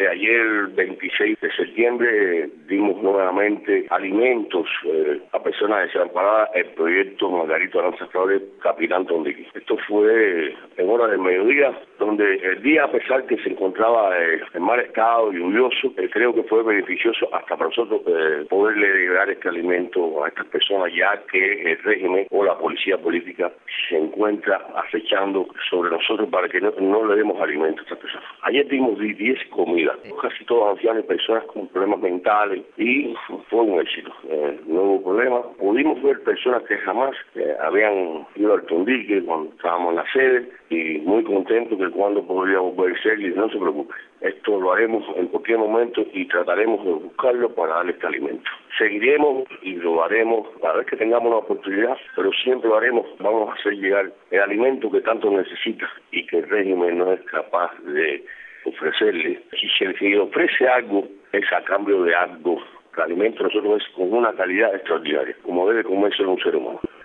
Ayer, 26 de septiembre, dimos nuevamente alimentos a personas desamparadas, el proyecto Margarito Aranza Flores, Capitán Tondiqui. Esto fue en hora del mediodía, donde el día, a pesar que se encontraba en mal estado, lluvioso, creo que fue beneficioso hasta para nosotros poderle dar este alimento a estas personas, ya que el régimen o la policía política se encuentra acechando sobre nosotros para que no le demos alimento a estas personas. Ayer dimos 10 comidas, casi todos ancianos y personas con problemas mentales, y fue un éxito. No hubo problema. Pudimos ver personas que jamás habían ido al Tondiqui cuando estábamos en la sede, y muy contentos que cuando podríamos volver a ser, y no se preocupe. Esto lo haremos en cualquier momento y trataremos de buscarlo para darle este alimento. Seguiremos y lo haremos cada vez que tengamos una oportunidad, pero siempre lo haremos. Vamos a hacer llegar el alimento que tanto necesita y que el régimen no es capaz de ofrecerle. Si se le ofrece algo, es a cambio de algo. El alimento nosotros es con una calidad extraordinaria, como debe comerse un ser humano.